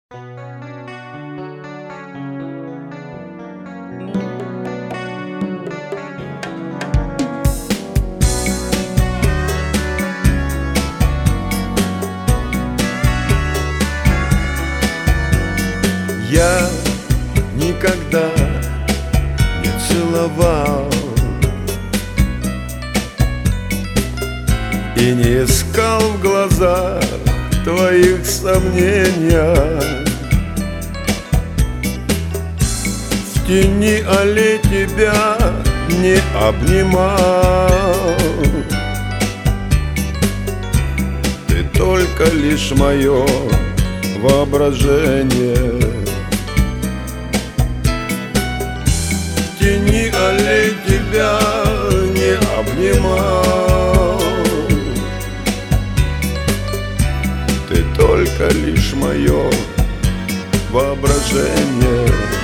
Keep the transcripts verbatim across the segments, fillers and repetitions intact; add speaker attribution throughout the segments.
Speaker 1: Я никогда не целовал и не искал в глазах твоих сомнения. В тени аллей тебя не обнимал. Ты только лишь мое воображение. В тени аллей тебя не обнимал. Ты только лишь мое воображение.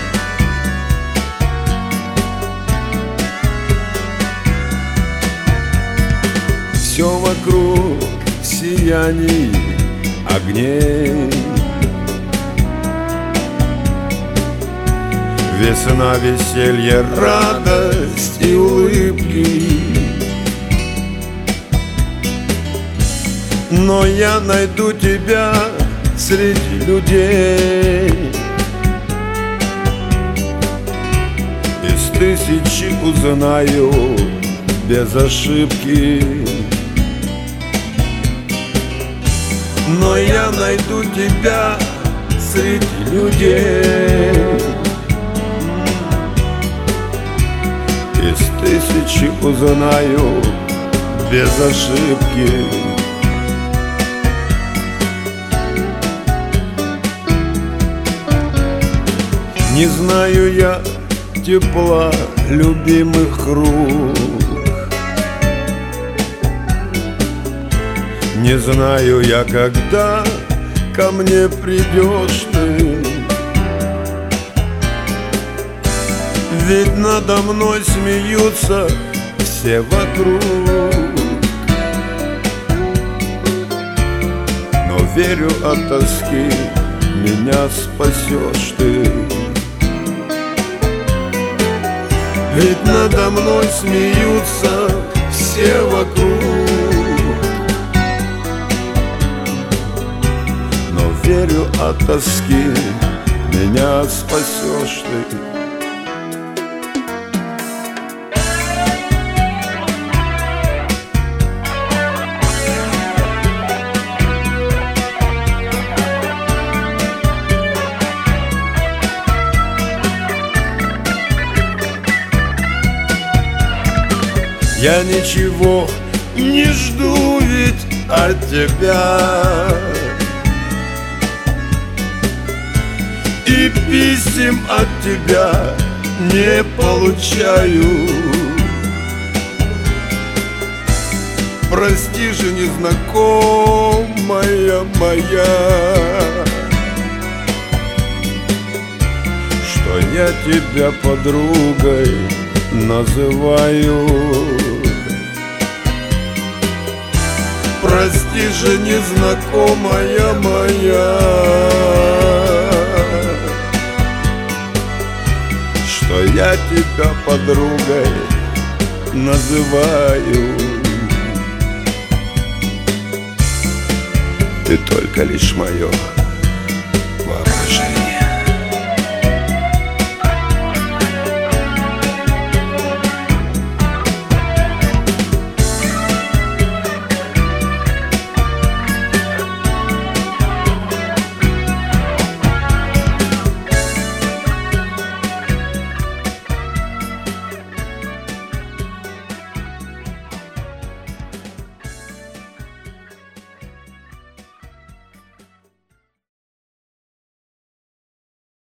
Speaker 1: Все вокруг сияний огней. Весна, веселье, радость и улыбки. Но я найду тебя среди людей. Из тысячи узнаю без ошибки. Но я найду тебя среди людей. Из тысячи узнаю без ошибки. Не знаю я тепла любимых рук. Не знаю я, когда ко мне придешь ты. Ведь надо мной смеются все вокруг. Но верю от тоски, меня спасешь ты. Ведь надо мной смеются все вокруг. Но верю от тоски, меня спасешь ты. Я ничего не жду ведь от тебя, и писем от тебя не получаю. Прости же, незнакомая моя, что я тебя подругой называю. Прости же, незнакомая моя, что я тебя подругой называю. Ты только лишь мое